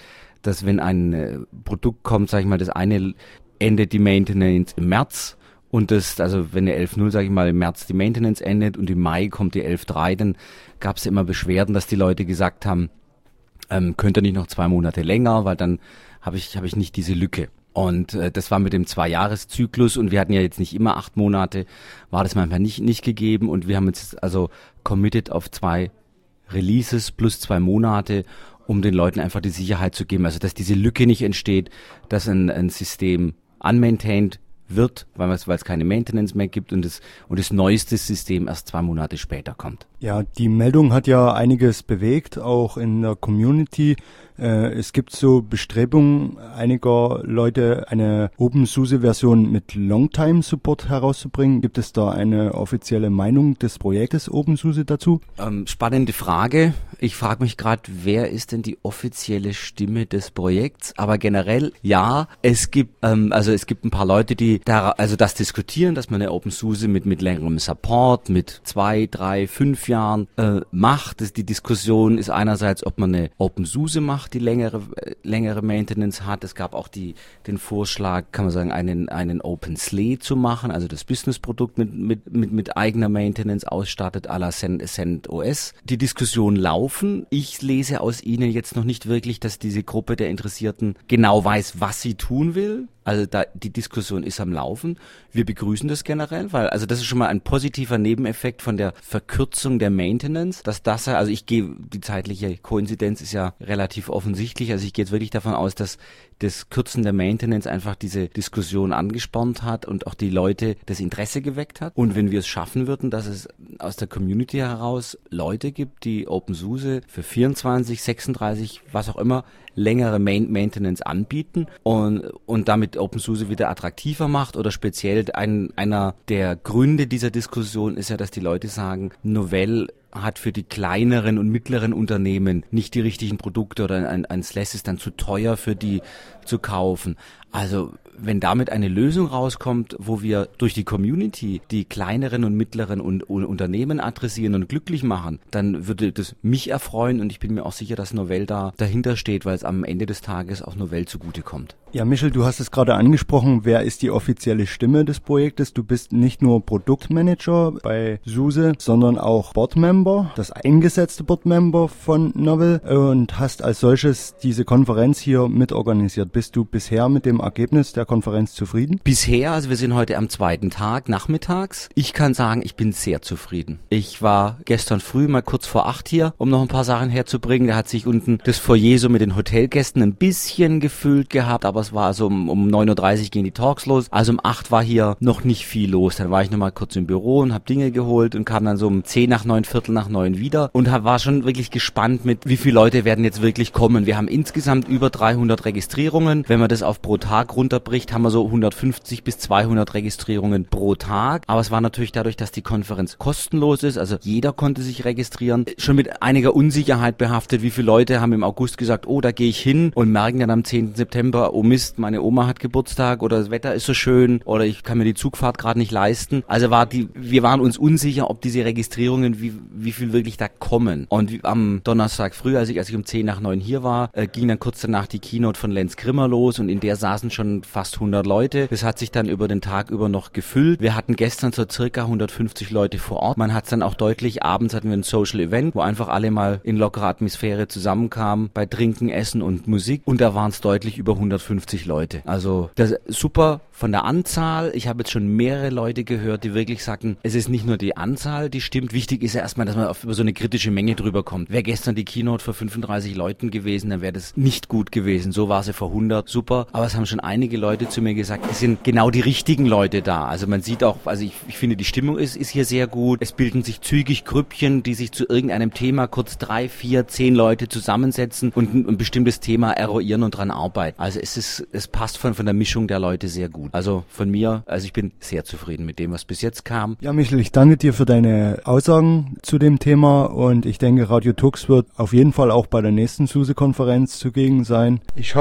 dass wenn ein äh, Produkt kommt, sag ich mal, das eine endet die Maintenance im März und das, also wenn der elf null, sag ich mal, im März die Maintenance endet und im Mai kommt die elf drei, dann gab es immer Beschwerden, dass die Leute gesagt haben, ähm, könnt ihr nicht noch zwei Monate länger, weil dann habe ich, habe ich nicht diese Lücke. Und äh, das war mit dem Zwei-Jahres-Zyklus und wir hatten ja jetzt nicht immer acht Monate, war das manchmal nicht, nicht gegeben und wir haben jetzt also committed auf zwei Releases plus zwei Monate, um den Leuten einfach die Sicherheit zu geben, also dass diese Lücke nicht entsteht, dass ein, ein System unmaintained wird, weil es, weil es keine Maintenance mehr gibt und das, und das neueste System erst zwei Monate später kommt. Ja, die Meldung hat ja einiges bewegt, auch in der Community. Äh, es gibt so Bestrebungen einiger Leute, eine OpenSUSE-Version mit Longtime-Support herauszubringen. Gibt es da eine offizielle Meinung des Projektes OpenSUSE dazu? Ähm, spannende Frage. Ich frage mich gerade, wer ist denn die offizielle Stimme des Projekts? Aber generell, ja, es gibt ähm, also es gibt ein paar Leute, die da also das diskutieren, dass man eine OpenSUSE mit mit längerem Support, mit zwei, drei, fünf Jahren äh, macht. Das, die Diskussion ist einerseits, ob man eine OpenSUSE macht, die längere äh, längere Maintenance hat. Es gab auch die den Vorschlag, kann man sagen, einen einen OpenSLE zu machen, also das Business-Produkt mit mit mit mit eigener Maintenance ausstattet, à la CentOS. Die Diskussionen laufen. Ich lese aus Ihnen jetzt noch nicht wirklich, dass diese Gruppe der Interessierten genau weiß, was sie tun will. Also da, die Diskussion ist am Laufen. Wir begrüßen das generell, weil, also das ist schon mal ein positiver Nebeneffekt von der Verkürzung der Maintenance, dass das, also ich gehe, die zeitliche Koinzidenz ist ja relativ offensichtlich, also ich gehe jetzt wirklich davon aus, dass das Kürzen der Maintenance einfach diese Diskussion angespornt hat und auch die Leute das Interesse geweckt hat. Und wenn wir es schaffen würden, dass es aus der Community heraus Leute gibt, die OpenSUSE für vierundzwanzig, sechsunddreißig, was auch immer, längere Main- Maintenance anbieten und, und damit OpenSUSE wieder attraktiver macht oder speziell ein, einer der Gründe dieser Diskussion ist ja, dass die Leute sagen, Novell hat für die kleineren und mittleren Unternehmen nicht die richtigen Produkte oder ein, ein Slash ist dann zu teuer für die zu kaufen. Also wenn damit eine Lösung rauskommt, wo wir durch die Community die kleineren und mittleren und, und Unternehmen adressieren und glücklich machen, dann würde das mich erfreuen und ich bin mir auch sicher, dass Novell da dahinter steht, weil es am Ende des Tages auch Novell zugutekommt. Ja, Michel, du hast es gerade angesprochen, wer ist die offizielle Stimme des Projektes? Du bist nicht nur Produktmanager bei SUSE, sondern auch Boardmember, das eingesetzte Boardmember von Novell und hast als solches diese Konferenz hier mitorganisiert. Bist du bisher mit dem Ergebnis der Konferenz zufrieden? Bisher, also wir sind heute am zweiten Tag, nachmittags. Ich kann sagen, ich bin sehr zufrieden. Ich war gestern früh mal kurz vor acht hier, um noch ein paar Sachen herzubringen. Da hat sich unten das Foyer so mit den Hotelgästen ein bisschen gefüllt gehabt, aber es war also um, um neun Uhr dreißig gehen die Talks los. Also um acht war hier noch nicht viel los. Dann war ich noch mal kurz im Büro und habe Dinge geholt und kam dann so um zehn nach neun, Viertel nach neun wieder und hab, war schon wirklich gespannt mit, wie viele Leute werden jetzt wirklich kommen. Wir haben insgesamt über dreihundert Registrierungen. Wenn man das auf pro Tag runterbricht, haben wir so hundertfünfzig bis zweihundert Registrierungen pro Tag. Aber es war natürlich dadurch, dass die Konferenz kostenlos ist, also jeder konnte sich registrieren, schon mit einiger Unsicherheit behaftet. Wie viele Leute haben im August gesagt, oh, da gehe ich hin und merken dann am zehnten September, oh Mist, meine Oma hat Geburtstag oder das Wetter ist so schön oder ich kann mir die Zugfahrt gerade nicht leisten. Also war die, wir waren uns unsicher, ob diese Registrierungen, wie, wie viel wirklich da kommen. Und wie, am Donnerstag früh, als ich, als ich um zehn nach neun hier war, äh, ging dann kurz danach die Keynote von Lenz Grimmer los und in der saßen schon fast hundert Leute. Das hat sich dann über den Tag über noch gefüllt. Wir hatten gestern so circa hundertfünfzig Leute vor Ort. Man hat es dann auch deutlich, abends hatten wir ein Social Event, wo einfach alle mal in lockerer Atmosphäre zusammenkamen, bei Trinken, Essen und Musik und da waren es deutlich über hundertfünfzig Leute. Also das ist super von der Anzahl. Ich habe jetzt schon mehrere Leute gehört, die wirklich sagten, es ist nicht nur die Anzahl, die stimmt. Wichtig ist ja erstmal, dass man auf über so eine kritische Menge drüber kommt. Wäre gestern die Keynote vor fünfunddreißig Leuten gewesen, dann wäre das nicht gut gewesen. So war sie vor hundert, super. Aber es haben schon einige Leute zu mir gesagt, es sind genau die richtigen Leute da. Also man sieht auch, also ich, ich finde, die Stimmung ist, ist hier sehr gut. Es bilden sich zügig Grüppchen, die sich zu irgendeinem Thema kurz drei, vier, zehn Leute zusammensetzen und ein, ein bestimmtes Thema eruieren und dran arbeiten. Also es ist, es passt von, von der Mischung der Leute sehr gut. Also von mir, also ich bin sehr zufrieden mit dem, was bis jetzt kam. Ja, Michel, ich danke dir für deine Aussagen zu dem Thema und ich denke, Radio Tux wird auf jeden Fall auch bei der nächsten SUSE-Konferenz zugegen sein. Ich hoffe, ich konnte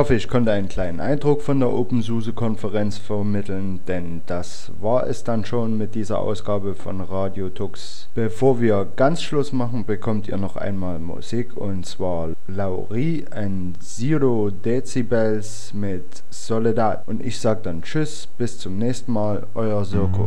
einen kleinen Eindruck von der OpenSUSE-Konferenz vermitteln, denn das war es dann schon mit dieser Ausgabe von Radio Tux. Bevor wir ganz Schluss machen, bekommt ihr noch einmal Musik, und zwar Laurie and Zero Decibels mit Soledad. Und ich sag dann Tschüss, bis zum nächsten Mal, euer Sirko.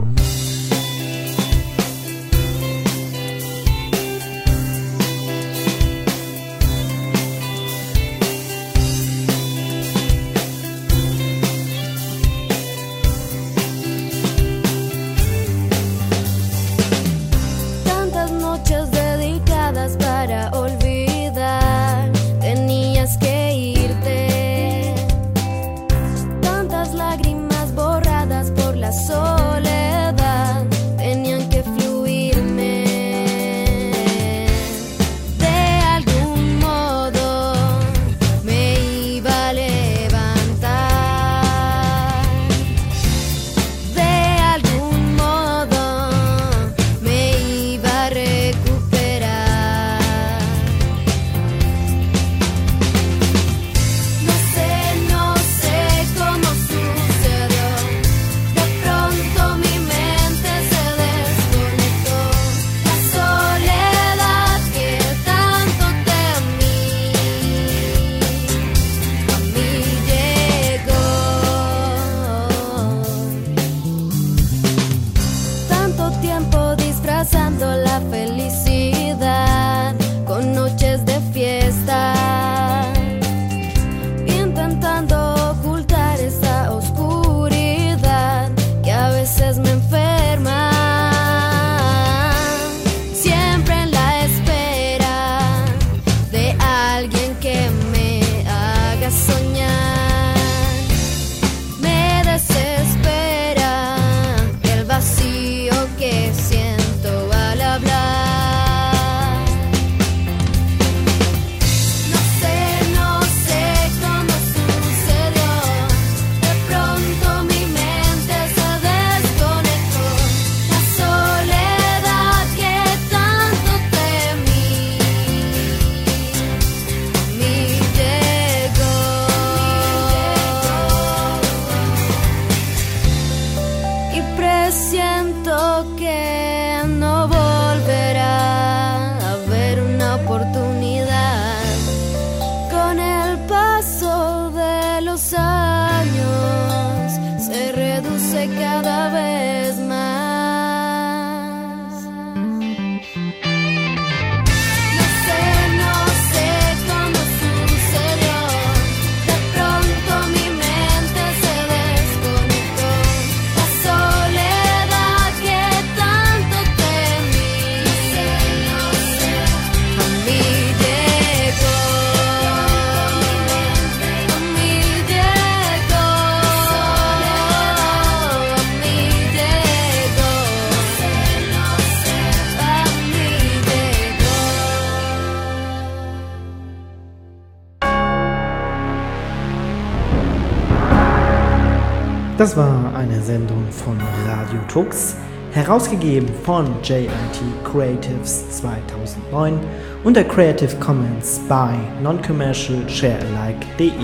Das war eine Sendung von Radio Tux, herausgegeben von J I T Creatives zweitausendneun unter Creative Commons by Non-Commercial Share-alike punkt de.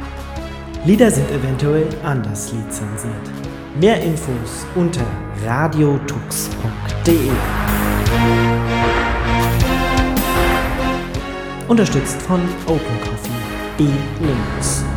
Lieder sind eventuell anders lizenziert. Mehr Infos unter radiotux punkt de. Unterstützt von OpenCoffee, e Linux.